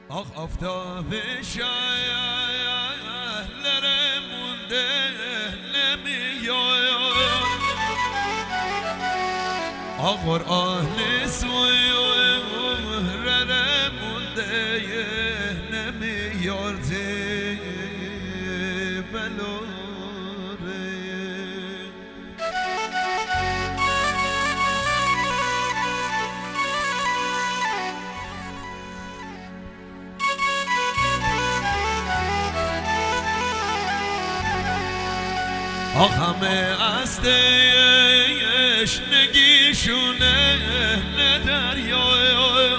آخ آفتاب شهر مونده نمیاد، آخ قرآن سویره مونده نمیاد بلاره. آخ همه استش نگیشونه نه دریا،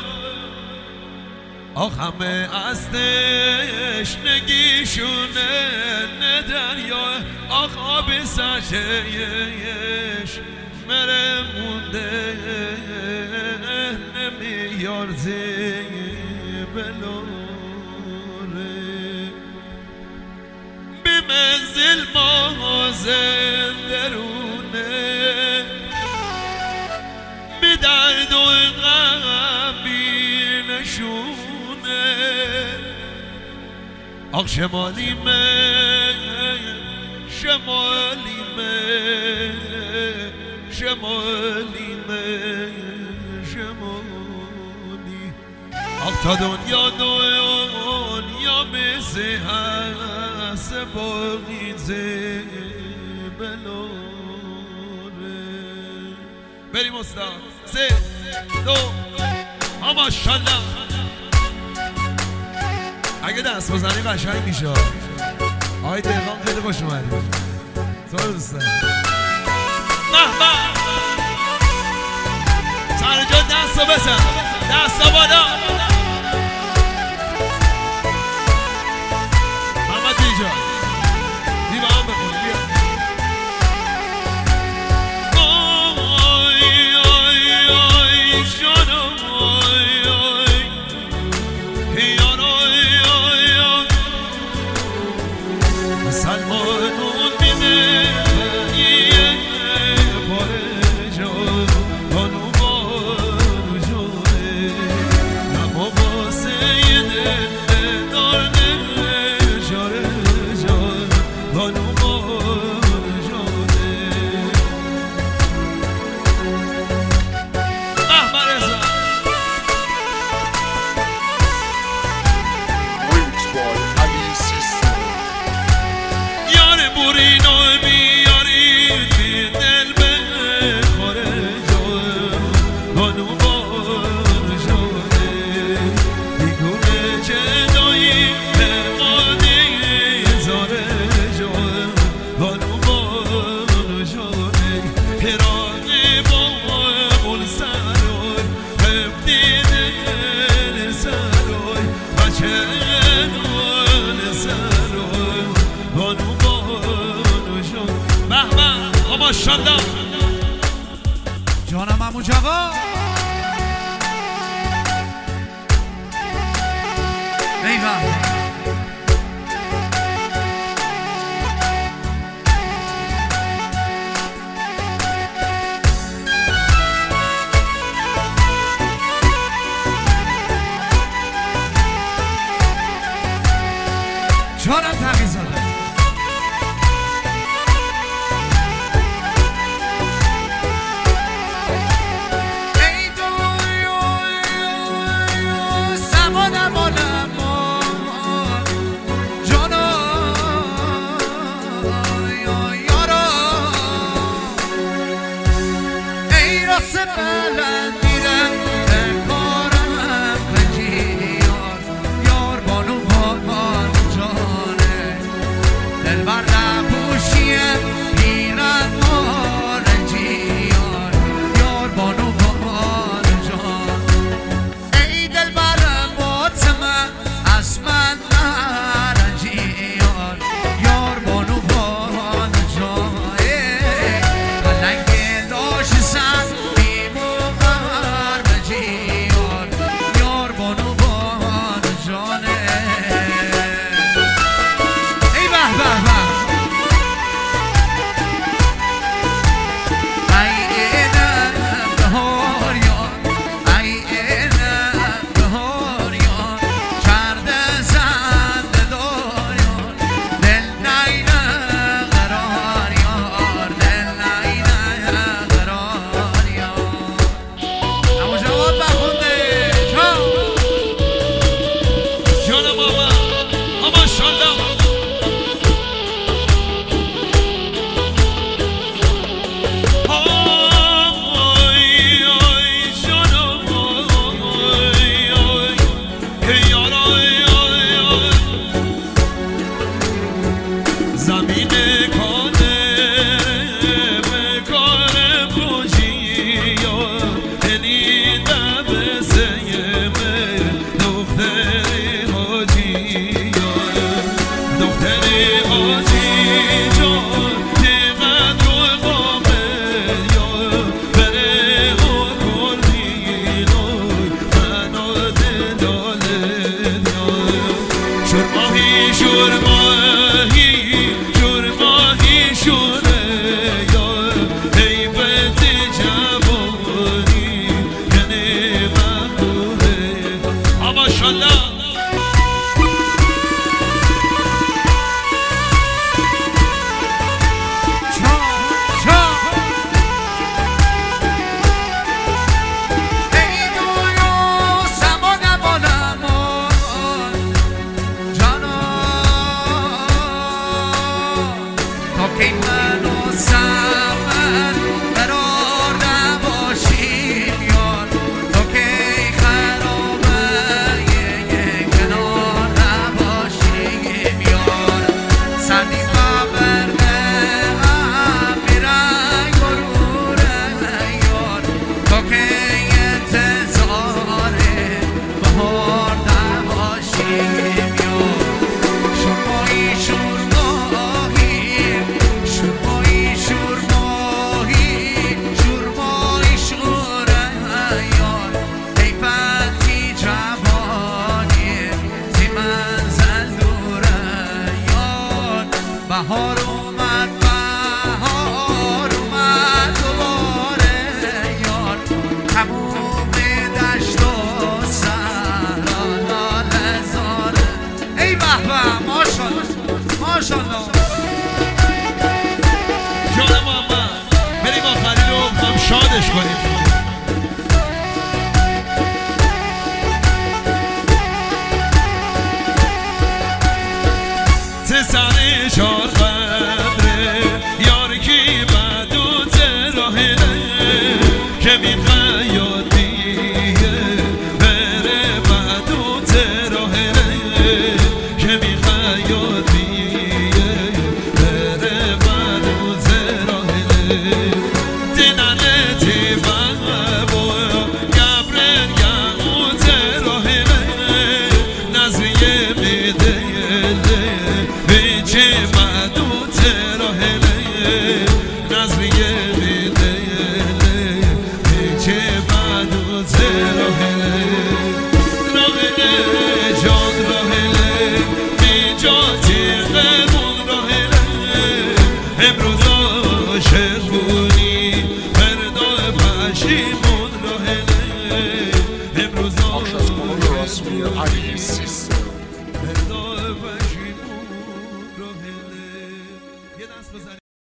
آخ همه استش نگیشونه نه دریا، آخ آب سرچهش مره مونده نمیارزه بلاره. بمنزل ما زندرونه به درد و غمی نشونه، آخ شمالی من شمالی من شمالی من شمالی، آخ تا دنیا مثل هست باقی بلاره. بریم استاد 3 2 ماشاءالله. اگه دست بزنی قشنگ میشه. آقای دقیقان خیلی خوش اومدی. تو دوستان محمد سر جا دست رو بزن، دست رو بالا. محمد دیجا دیو هم بخون بیا. آی آی آی جانم آی آی یار آی آی آی سلمانون بیمه یه پاره جان بانو بانو جانه نما واسه یه دل دار جاره جان بانو بانو جانه. احمد رضا یار بورینو بیارید بی دل بخوره جان بانو بانو جانه بیگونه جدایی فرمانه زاره جان بانو بانو جانه پیرانه با مول سرای هفتی دل سرای بچه دل سرای بانو بانو جان. مهمه ماشاءالله جانم عمو جواد.